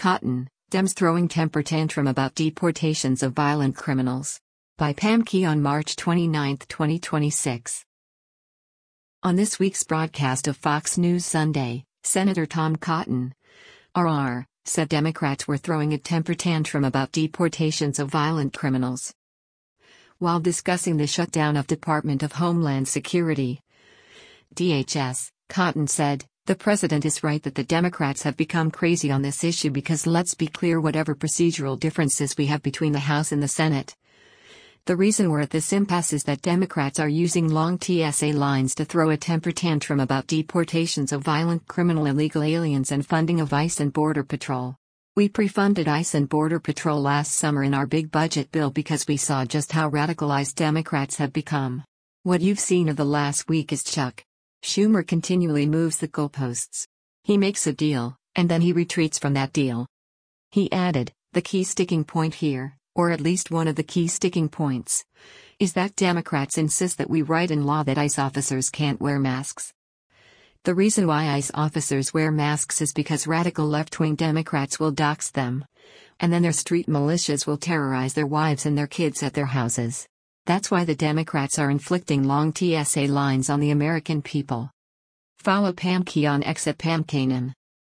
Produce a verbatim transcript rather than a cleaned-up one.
Cotton, Dems throwing temper tantrum about deportations of violent criminals. By Pam Key on March twenty-ninth, twenty twenty-six. On this week's broadcast of Fox News Sunday, Senator Tom Cotton, R R, said Democrats were throwing a temper tantrum about deportations of violent criminals. While discussing the shutdown of Department of Homeland Security, D H S, Cotton said, "The president is right that the Democrats have become crazy on this issue because let's be clear, whatever procedural differences we have between the House and the Senate, the reason we're at this impasse is that Democrats are using long T S A lines to throw a temper tantrum about deportations of violent criminal illegal aliens and funding of ICE and Border Patrol. We pre-funded ICE and Border Patrol last summer in our big budget bill because we saw just how radicalized Democrats have become. What you've seen of the last week is Chuck Schumer continually moves the goalposts. He makes a deal, and then he retreats from that deal." He added, "The key sticking point here, or at least one of the key sticking points, is that Democrats insist that we write in law that ICE officers can't wear masks. The reason why ICE officers wear masks is because radical left-wing Democrats will dox them. And then their street militias will terrorize their wives and their kids at their houses. That's why the Democrats are inflicting long T S A lines on the American people." Follow Pam Key on X at Pam Kanan.